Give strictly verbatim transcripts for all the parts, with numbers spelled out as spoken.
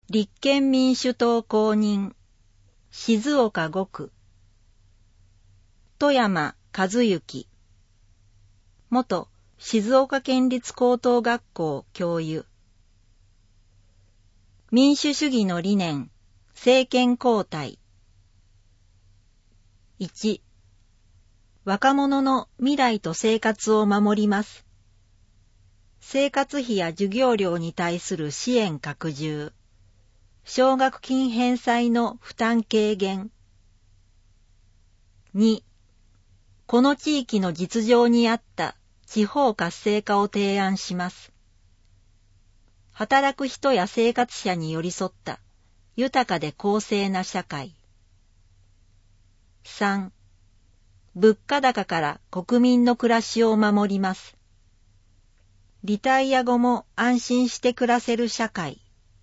立憲民主党公認、静岡ご区、富山和幸、元静岡県立高等学校教諭。民主主義の理念、政権交代。いち、若者の未来と生活を守ります。生活費や授業料に対する支援拡充。奨学金返済の負担軽減。に、この地域の実情に合った地方活性化を提案します。働く人や生活者に寄り添った豊かで公正な社会。さん、物価高から国民の暮らしを守ります。リタイア後も安心して暮らせる社会。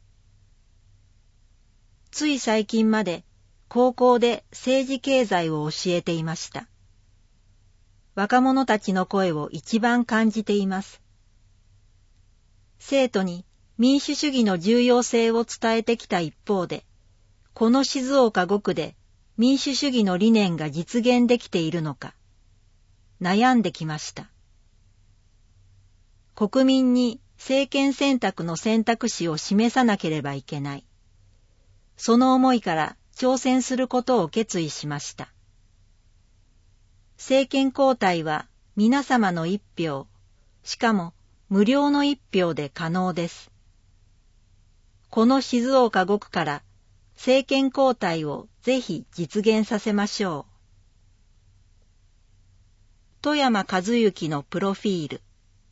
つい最近まで高校で政治経済を教えていました。若者たちの声を一番感じています。生徒に民主主義の重要性を伝えてきた一方で、この静岡ご区で民主主義の理念が実現できているのか、悩んできました。国民に政権選択の選択肢を示さなければいけない。その思いから挑戦することを決意しました。政権交代は皆様の一票、しかも無料の一票で可能です。この静岡ご区から政権交代をぜひ実現させましょう。富山和幸のプロフィール。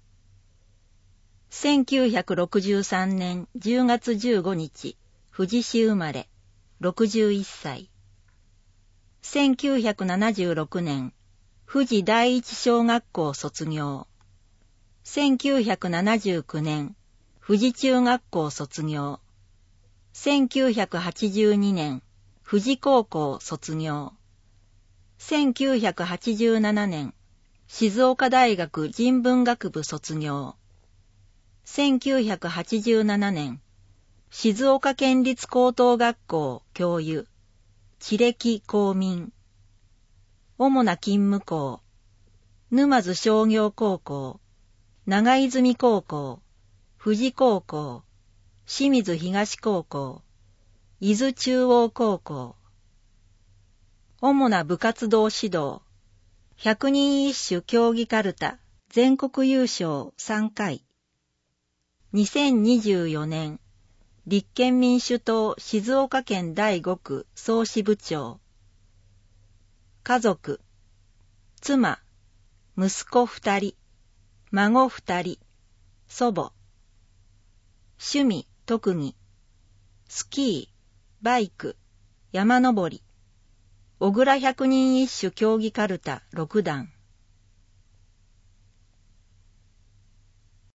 せんきゅうひゃくろくじゅうさんねんじゅうがつじゅうごにち、富士市生まれ、ろくじゅういっさい。せんきゅうひゃくななじゅうろくねん、富士第一小学校卒業。せんきゅうひゃくななじゅうきゅうねん、富士中学校卒業。せんきゅうひゃくはちじゅうにねん、富士高校卒業。せんきゅうひゃくはちじゅうななねん、静岡大学人文学部卒業。せんきゅうひゃくはちじゅうななねん、静岡県立高等学校教諭、地歴公民。主な勤務校、沼津商業高校、長泉高校、富士高校、清水東高校、伊豆中央高校。主な部活動指導、百人一首競技かるた全国優勝さんかい。にせんにじゅうよねん、立憲民主党静岡県だいご区総支部長。家族、妻、息子二人、孫二人、祖母。趣味、特技、スキー、バイク、山登り、小倉百人一首競技かるたろくだん。